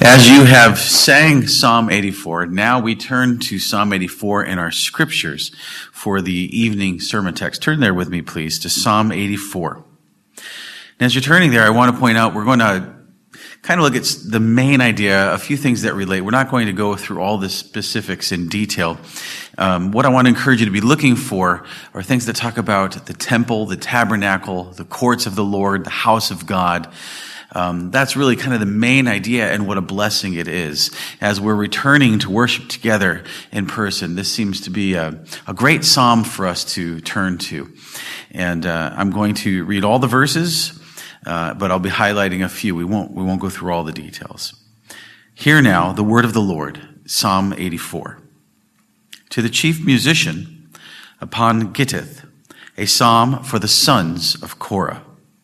As you have sang Psalm 84, now we turn to Psalm 84 in our scriptures for the evening sermon text. Turn there with me, please, to Psalm 84. And as you're turning there, I want to point out we're going to kind of look at the main idea, a few things that relate. We're not going to go through all the specifics in detail. What I want to encourage you to be looking for are things that talk about the temple, the tabernacle, the courts of the Lord, the house of God. That's really kind of the main idea and what a blessing it is. As we're returning to worship together in person, this seems to be a great psalm for us to turn to. And I'm going to read all the verses, but I'll be highlighting a few. We won't go through all the details. Hear now the word of the Lord, Psalm 84. To the chief musician upon Gittith, a psalm for the sons of Korah.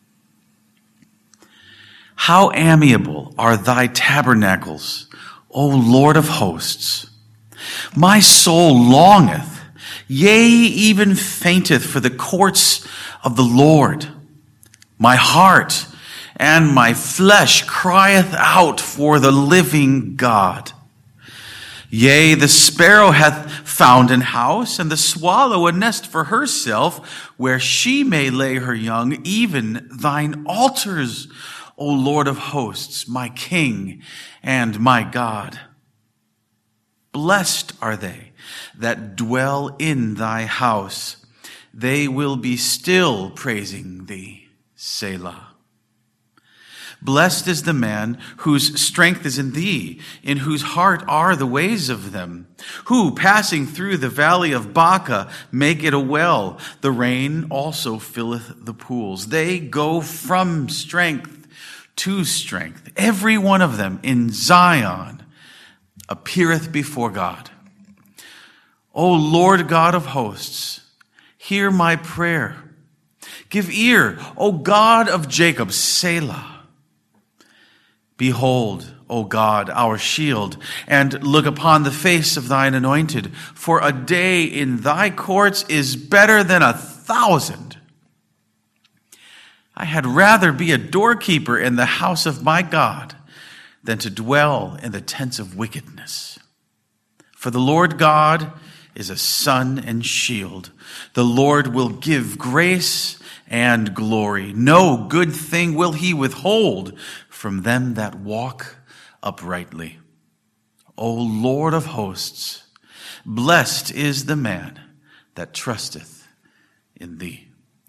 How amiable are thy tabernacles, O Lord of hosts! My soul longeth, yea, even fainteth for the courts of the Lord. My heart and my flesh crieth out for the living God. Yea, the sparrow hath found an house, and the swallow a nest for herself, where she may lay her young, even thine altars, O Lord of hosts, my King and my God. Blessed are they that dwell in thy house. They will be still praising thee, Selah. Blessed is the man whose strength is in thee, in whose heart are the ways of them, who, passing through the valley of Baca, make it a well. The rain also filleth the pools. They go from strength to strength. Every one of them in Zion appeareth before God. O Lord God of hosts, hear my prayer. Give ear, O God of Jacob, Selah. Behold, O God, our shield, and look upon the face of thine anointed. For a day in thy courts is better than 1,000. I had rather be a doorkeeper in the house of my God than to dwell in the tents of wickedness. For the Lord God is a sun and shield. The Lord will give grace and glory. No good thing will he withhold from them that walk uprightly. O Lord of hosts, blessed is the man that trusteth in thee.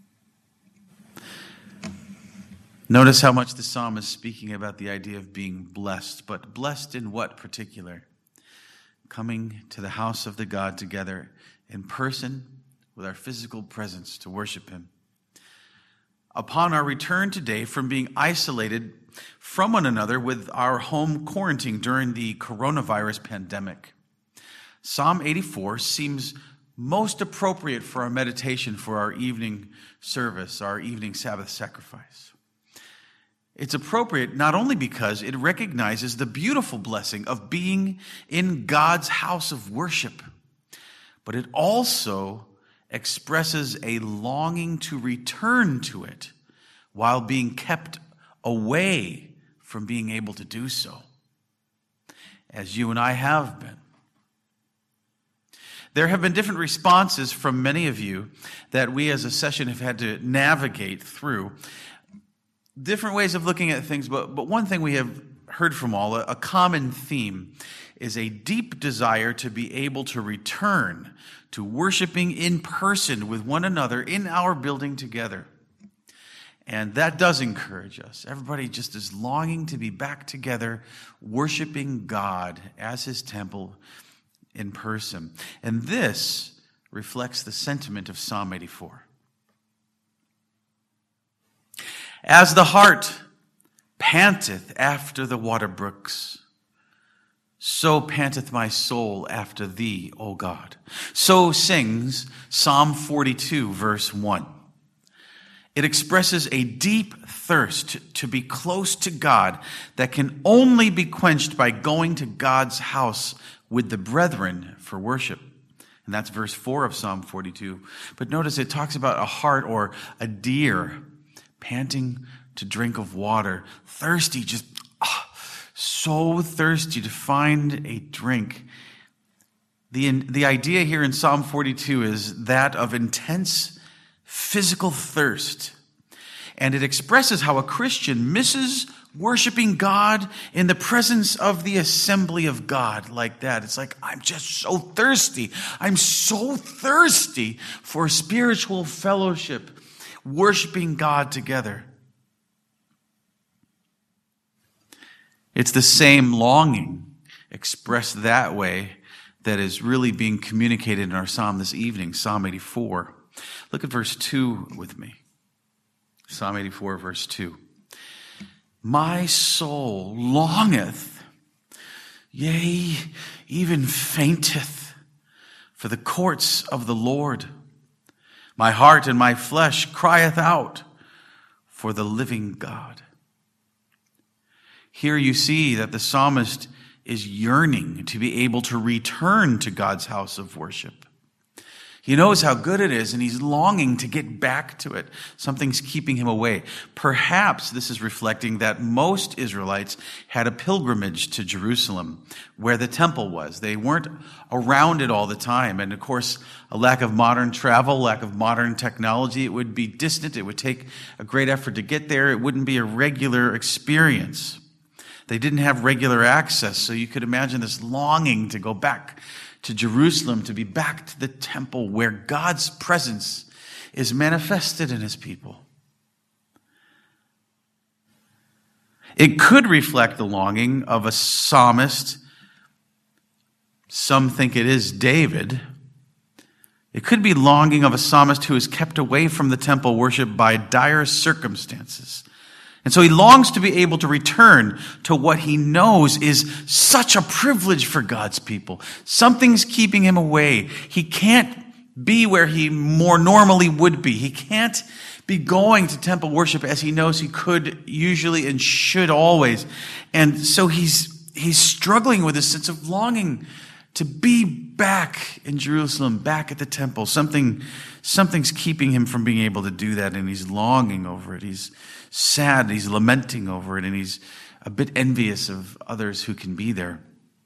Notice how much the psalm is speaking about the idea of being blessed, but blessed in what particular? Coming to the house of the God together in person with our physical presence to worship him. Upon our return today from being isolated from one another with our home quarantine during the coronavirus pandemic, Psalm 84 seems most appropriate for our meditation for our evening service, our evening Sabbath sacrifice. It's appropriate not only because it recognizes the beautiful blessing of being in God's house of worship, but it also expresses a longing to return to it while being kept away from being able to do so, as you and I have been. There have been different responses from many of you that we as a session have had to navigate through. Different ways of looking at things, but one thing we have heard from all, a common theme, is a deep desire to be able to return to worshiping in person with one another in our building together. And that does encourage us. Everybody just is longing to be back together, worshiping God as his temple in person. And this reflects the sentiment of Psalm 84. As the hart panteth after the water brooks, so panteth my soul after thee, O God. So sings Psalm 42, verse 1. It expresses a deep thirst to be close to God that can only be quenched by going to God's house with the brethren for worship. And that's verse 4 of Psalm 42. But notice it talks about a hart or a deer panting to drink of water, thirsty just so thirsty to find a drink. The idea here in Psalm 42 is that of intense physical thirst. And it expresses how a Christian misses worshiping God in the presence of the assembly of God like that. It's like, I'm just so thirsty. I'm so thirsty for spiritual fellowship, worshiping God together. It's the same longing expressed that way that is really being communicated in our psalm this evening, Psalm 84. Look at verse 2 with me. Psalm 84, verse 2. My soul longeth, yea, even fainteth, for the courts of the Lord. My heart and my flesh crieth out for the living God. Here you see that the psalmist is yearning to be able to return to God's house of worship. He knows how good it is, and he's longing to get back to it. Something's keeping him away. Perhaps this is reflecting that most Israelites had a pilgrimage to Jerusalem, where the temple was. They weren't around it all the time. And of course, a lack of modern travel, lack of modern technology, it would be distant. It would take a great effort to get there. It wouldn't be a regular experience. They didn't have regular access, so you could imagine this longing to go back to Jerusalem, to be back to the temple where God's presence is manifested in his people. It could reflect the longing of a psalmist. Some think it is David. It could be longing of a psalmist who is kept away from the temple worship by dire circumstances. And so he longs to be able to return to what he knows is such a privilege for God's people. Something's keeping him away. He can't be where he more normally would be. He can't be going to temple worship as he knows he could usually and should always. And so he's struggling with this sense of longing to be back in Jerusalem, back at the temple. Something's keeping him from being able to do that, and he's longing over it. He's sad, he's lamenting over it, and he's a bit envious of others who can be there.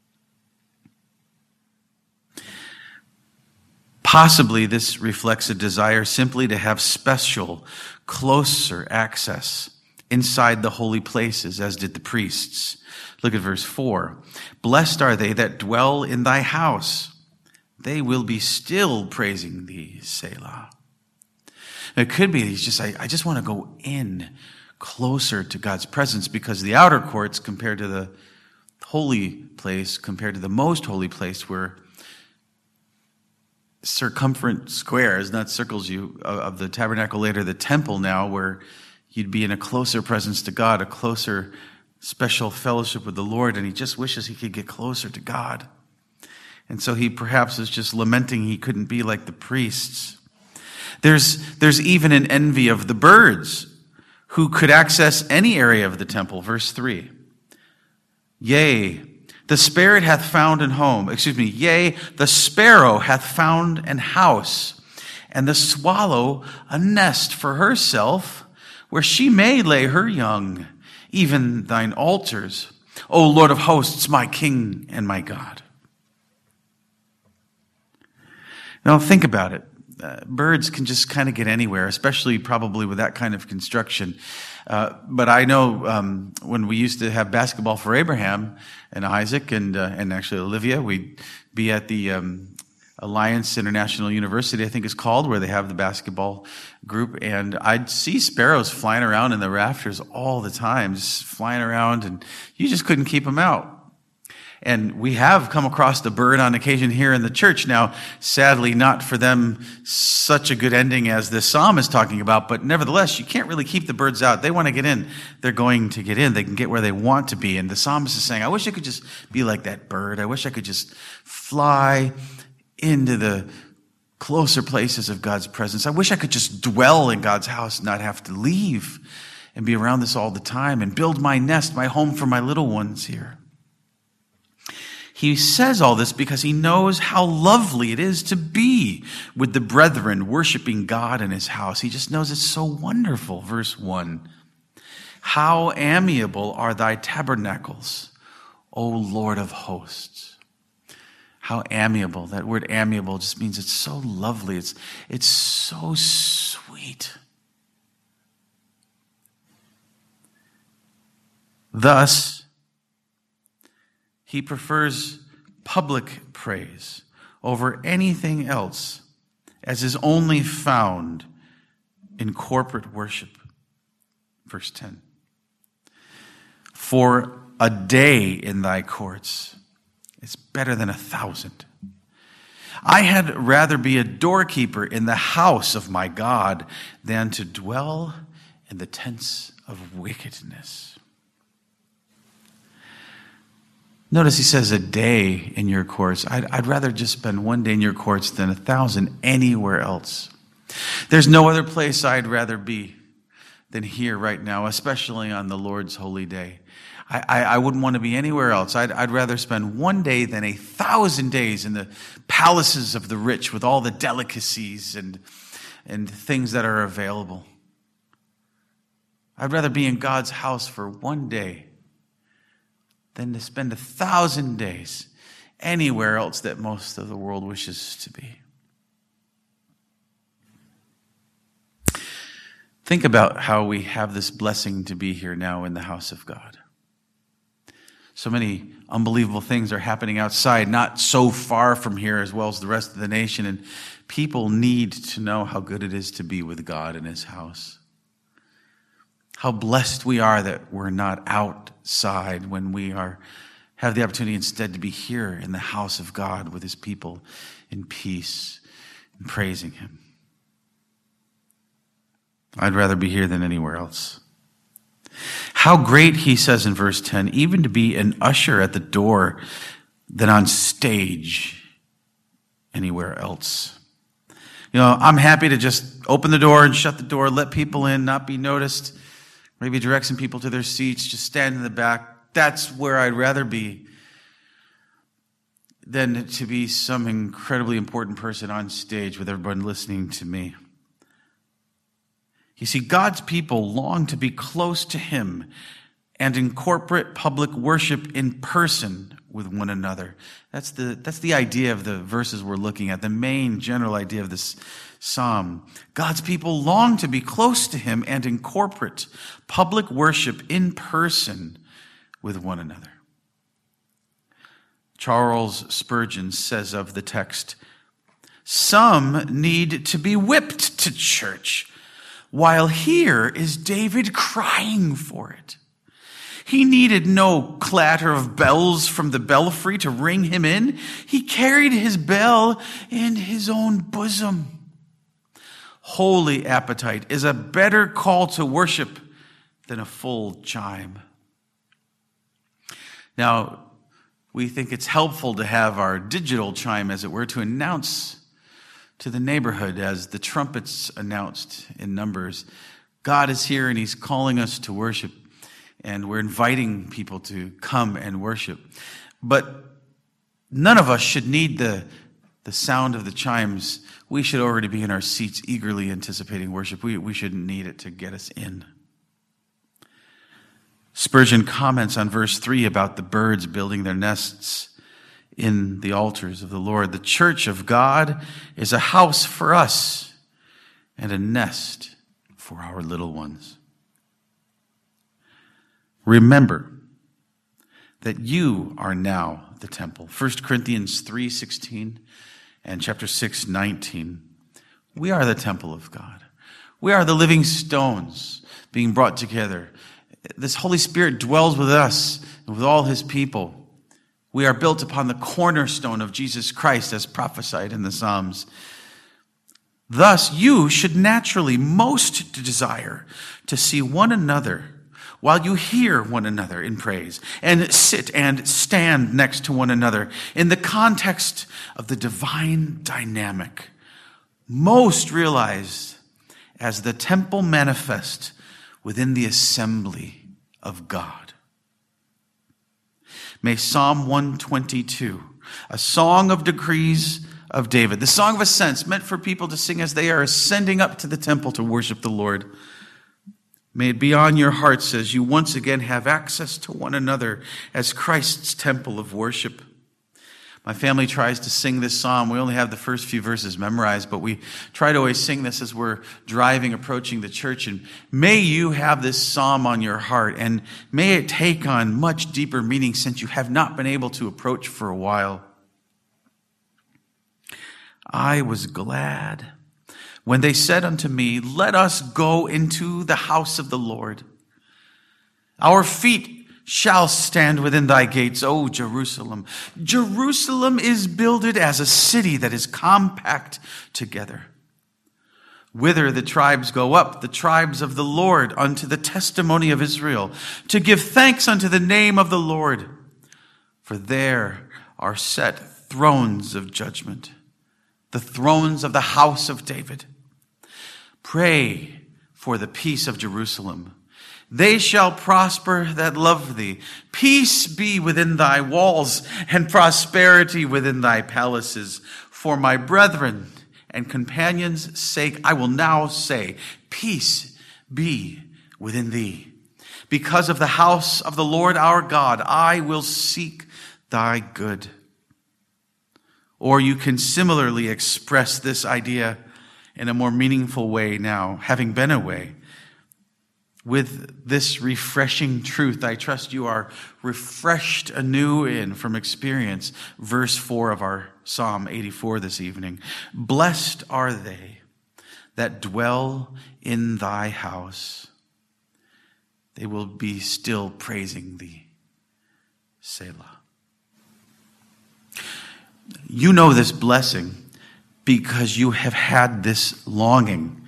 Possibly this reflects a desire simply to have special, closer access inside the holy places, as did the priests. Look at verse 4. Blessed are they that dwell in thy house. They will be still praising thee, Selah. It could be he's just, I just want to go in closer to God's presence, because the outer courts compared to the holy place, compared to the most holy place, were circumferent squares, not circles, of the tabernacle, later the temple now, where you'd be in a closer presence to God, a closer special fellowship with the Lord, and he just wishes he could get closer to God. And so he perhaps is just lamenting he couldn't be like the priests. There's even an envy of the birds who could access any area of the temple. Verse 3. Yea, the sparrow hath found an home. Yea, the sparrow hath found an house, and the swallow a nest for herself, where she may lay her young, even thine altars, O Lord of hosts, my King and my God. Now think about it. Birds can just kind of get anywhere, especially probably with that kind of construction. But I know when we used to have basketball for Abraham and Isaac and actually Olivia, we'd be at the Alliance International University, I think it's called, where they have the basketball group. And I'd see sparrows flying around in the rafters all the time, just flying around, and you just couldn't keep them out. And we have come across the bird on occasion here in the church. Now, sadly, not for them such a good ending as this psalm is talking about, but nevertheless, you can't really keep the birds out. They want to get in. They're going to get in. They can get where they want to be. And the psalmist is saying, I wish I could just be like that bird. I wish I could just fly into the closer places of God's presence. I wish I could just dwell in God's house, not have to leave and be around this all the time and build my nest, my home for my little ones here. He says all this because he knows how lovely it is to be with the brethren worshiping God in his house. He just knows it's so wonderful. Verse 1. How amiable are thy tabernacles, O Lord of hosts. How amiable. That word amiable just means it's so lovely. It's so sweet. Thus, he prefers public praise over anything else, as is only found in corporate worship. Verse 10. For a day in thy courts is better than 1,000. I had rather be a doorkeeper in the house of my God than to dwell in the tents of wickedness. Notice he says a day in your courts. I'd rather just spend one day in your courts than 1,000 anywhere else. There's no other place I'd rather be than here right now, especially on the Lord's holy day. I wouldn't want to be anywhere else. I'd rather spend one day than 1,000 days in the palaces of the rich with all the delicacies and things that are available. I'd rather be in God's house for one day than to spend 1,000 days anywhere else that most of the world wishes to be. Think about how we have this blessing to be here now in the house of God. So many unbelievable things are happening outside, not so far from here as well as the rest of the nation, and people need to know how good it is to be with God in his house. How blessed we are that we're not outside when we have the opportunity instead to be here in the house of God with his people in peace and praising him. I'd rather be here than anywhere else. How great, he says in verse 10, even to be an usher at the door than on stage anywhere else. You know, I'm happy to just open the door and shut the door, let people in, not be noticed, maybe direct some people to their seats, just stand in the back. That's where I'd rather be than to be some incredibly important person on stage with everyone listening to me. You see, God's people long to be close to him and in corporate public worship in person with one another. That's the idea of the verses we're looking at, the main general idea of this psalm. God's people long to be close to him and in corporate public worship in person with one another. Charles Spurgeon says of the text, some need to be whipped to church, while here is David crying for it. He needed no clatter of bells from the belfry to ring him in. He carried his bell in his own bosom. Holy appetite is a better call to worship than a full chime. Now, we think it's helpful to have our digital chime, as it were, to announce to the neighborhood as the trumpets announced in Numbers. God is here and he's calling us to worship, and we're inviting people to come and worship. But none of us should need the sound of the chimes. We should already be in our seats eagerly anticipating worship. We shouldn't need it to get us in. Spurgeon comments on verse 3 about the birds building their nests in the altars of the Lord. The church of God is a house for us and a nest for our little ones. Remember that you are now the temple. 1 Corinthians 3:16 and chapter 6:19. We are the temple of God. We are the living stones being brought together. This Holy Spirit dwells with us and with all his people. We are built upon the cornerstone of Jesus Christ, as prophesied in the Psalms. Thus, you should naturally most desire to see one another while you hear one another in praise, and sit and stand next to one another in the context of the divine dynamic, most realized as the temple manifest within the assembly of God. May Psalm 122, a song of decrees of David, the song of ascents meant for people to sing as they are ascending up to the temple to worship the Lord, May it be on your hearts as you once again have access to one another as Christ's temple of worship. My family tries to sing this psalm. We only have the first few verses memorized, but we try to always sing this as we're driving, approaching the church. And may you have this psalm on your heart, and may it take on much deeper meaning since you have not been able to approach for a while. I was glad when they said unto me, let us go into the house of the Lord. Our feet shall stand within thy gates, O Jerusalem. Jerusalem is builded as a city that is compact together. Whither the tribes go up, the tribes of the Lord, unto the testimony of Israel, to give thanks unto the name of the Lord. For there are set thrones of judgment, the thrones of the house of David. Pray for the peace of Jerusalem. They shall prosper that love thee. Peace be within thy walls, and prosperity within thy palaces. For my brethren and companions' sake, I will now say, peace be within thee. Because of the house of the Lord our God, I will seek thy good. Or you can similarly express this idea in a more meaningful way now, having been away. With this refreshing truth, I trust you are refreshed anew from experience. Verse 4 of our Psalm 84 this evening. Blessed are they that dwell in thy house. They will be still praising thee. Selah. You know this blessing because you have had this longing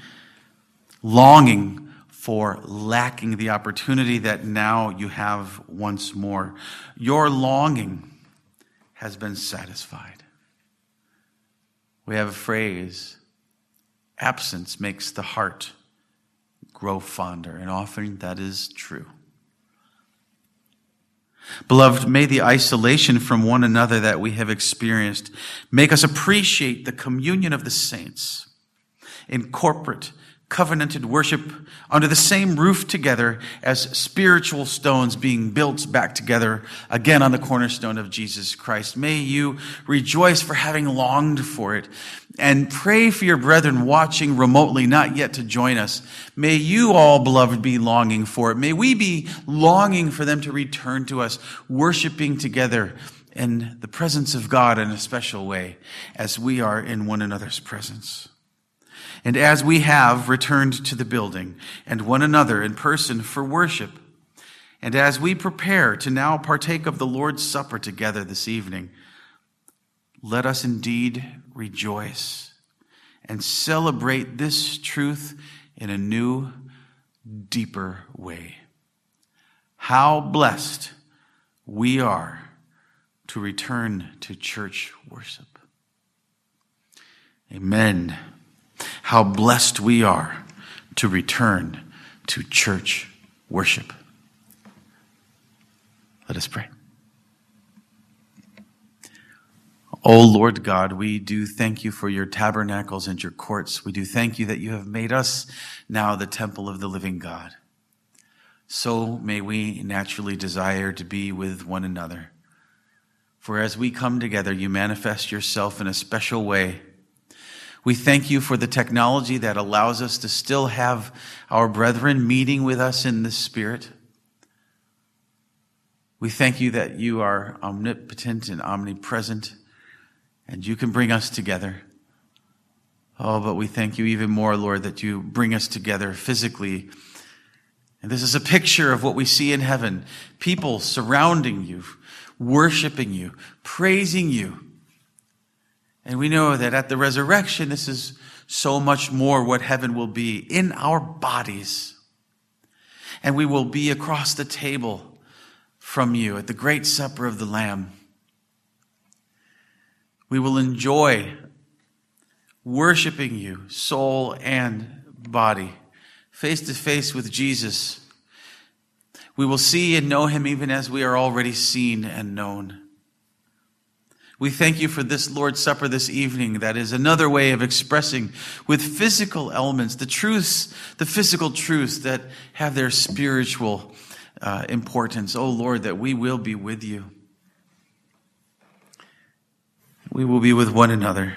for lacking the opportunity that now you have once more. Your longing has been satisfied. We have a phrase, absence makes the heart grow fonder, and often that is true. Beloved, may the isolation from one another that we have experienced make us appreciate the communion of the saints in corporate, covenanted worship under the same roof together as spiritual stones being built back together again on the cornerstone of Jesus Christ. May you rejoice for having longed for it, and pray for your brethren watching remotely, not yet to join us. May you all, beloved, be longing for it. May we be longing for them to return to us, worshiping together in the presence of God in a special way as we are in one another's presence. And as we have returned to the building and one another in person for worship, and as we prepare to now partake of the Lord's Supper together this evening, let us indeed rejoice and celebrate this truth in a new, deeper way. How blessed we are to return to church worship. Amen. How blessed we are to return to church worship. Let us pray. O Lord God, we do thank you for your tabernacles and your courts. We do thank you that you have made us now the temple of the living God. So may we naturally desire to be with one another. For as we come together, you manifest yourself in a special way. We thank you for the technology that allows us to still have our brethren meeting with us in the Spirit. We thank you that you are omnipotent and omnipresent, and you can bring us together. Oh, but we thank you even more, Lord, that you bring us together physically. And this is a picture of what we see in heaven. People surrounding you, worshiping you, praising you. And we know that at the resurrection, this is so much more what heaven will be in our bodies. And we will be across the table from you at the great supper of the Lamb. We will enjoy worshiping you, soul and body, face to face with Jesus. We will see and know him even as we are already seen and known. We thank you for this Lord's Supper this evening. That is another way of expressing with physical elements the truths, the physical truths that have their spiritual importance. Oh Lord, that we will be with you. We will be with one another.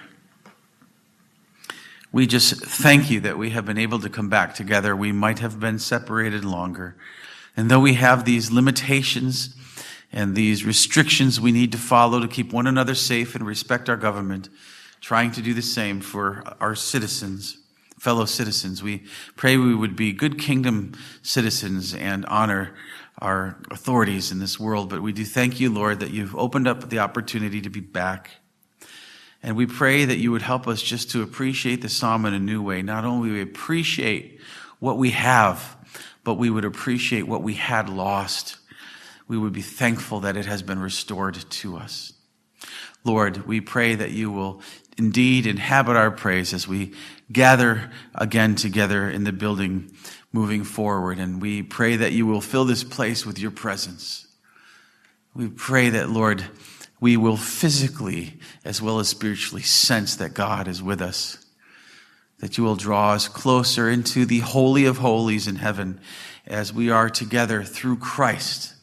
We just thank you that we have been able to come back together. We might have been separated longer. And though we have these limitations and these restrictions we need to follow to keep one another safe and respect our government, trying to do the same for our citizens, fellow citizens, we pray we would be good kingdom citizens and honor our authorities in this world. But we do thank you, Lord, that you've opened up the opportunity to be back. And we pray that you would help us just to appreciate the psalm in a new way. Not only we appreciate what we have, but we would appreciate what we had lost. We would be thankful that it has been restored to us. Lord, we pray that you will indeed inhabit our praise as we gather again together in the building moving forward. And we pray that you will fill this place with your presence. We pray that, Lord, we will physically as well as spiritually sense that God is with us, that you will draw us closer into the Holy of Holies in heaven as we are together through Christ.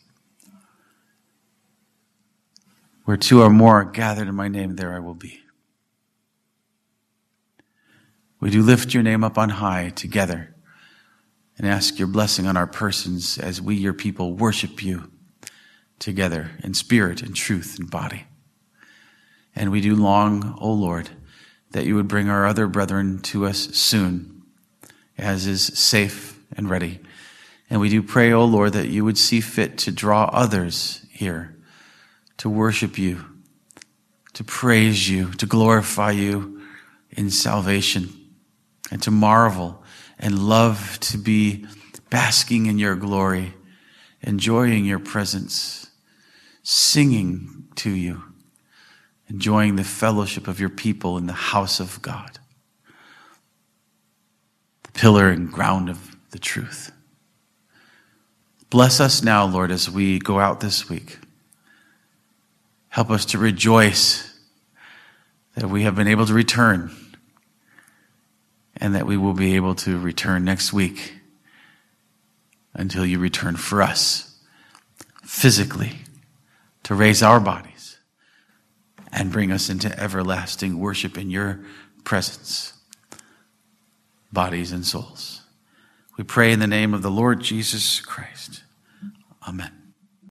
Where two or more are gathered in my name, there I will be. We do lift your name up on high together and ask your blessing on our persons as we, your people, worship you together in spirit and truth and body. And we do long, O Lord, that you would bring our other brethren to us soon, as is safe and ready. And we do pray, O Lord, that you would see fit to draw others here to worship you, to praise you, to glorify you in salvation, and to marvel and love to be basking in your glory, enjoying your presence, singing to you, enjoying the fellowship of your people in the house of God, the pillar and ground of the truth. Bless us now, Lord, as we go out this week. Help us to rejoice that we have been able to return and that we will be able to return next week until you return for us physically to raise our bodies and bring us into everlasting worship in your presence, bodies and souls. We pray in the name of the Lord Jesus Christ. Amen.